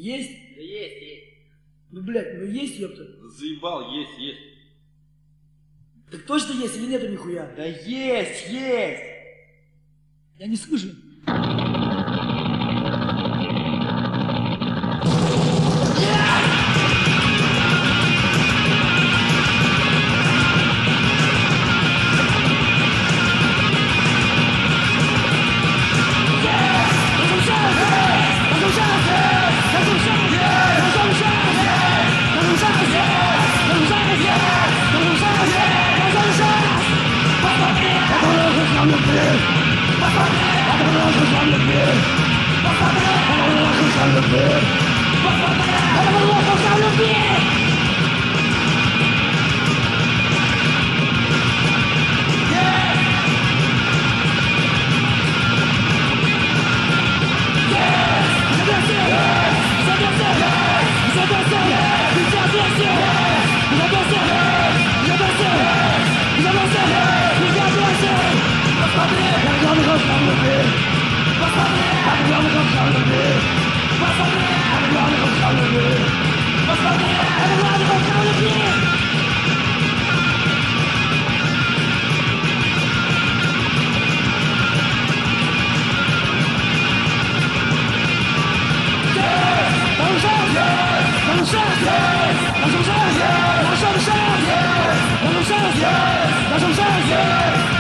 Есть? Да есть. Ну, блядь, ну есть, ёпта. Заебал, есть. Так точно есть или нету нихуя? Да есть. Я не слышу.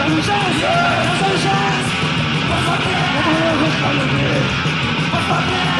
Посмотри!